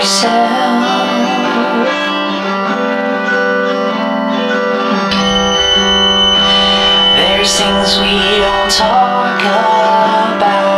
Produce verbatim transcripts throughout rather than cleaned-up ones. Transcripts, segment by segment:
yourself. There's things we don't talk about.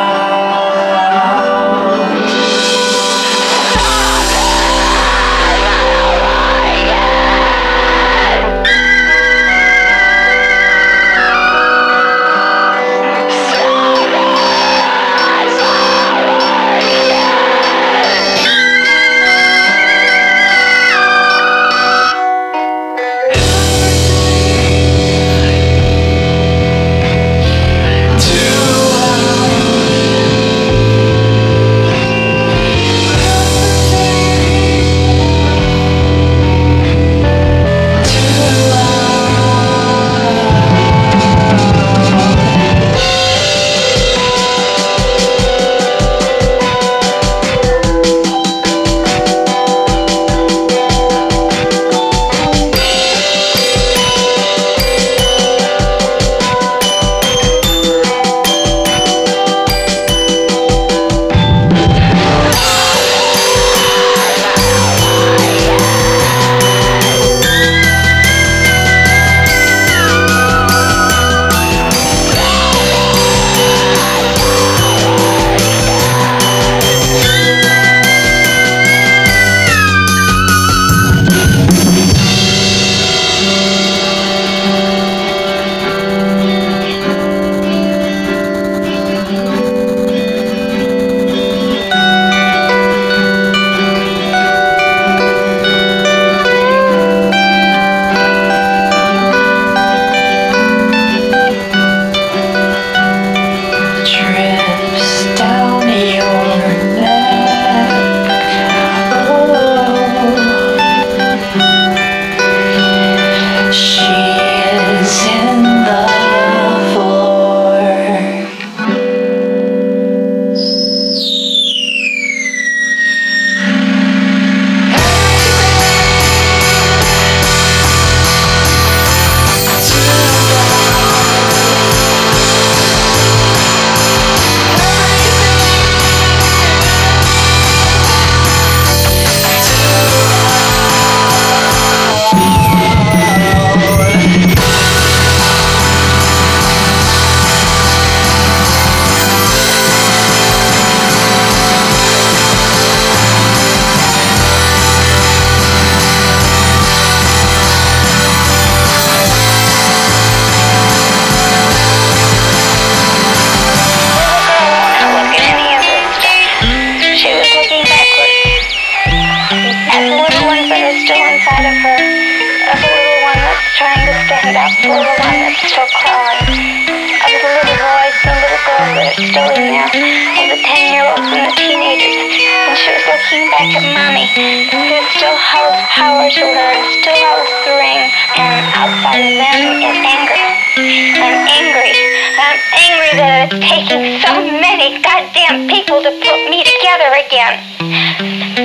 Trying to stand up for the one that's still crawling. Of the little boys and the little girls that are still in there. Of the ten-year-olds and the teenagers. And she was looking back at Mommy, who still held power to her and still holds the ring. And outside of them is anger. I'm angry. I'm angry that it's taking so many goddamn people to put me together again.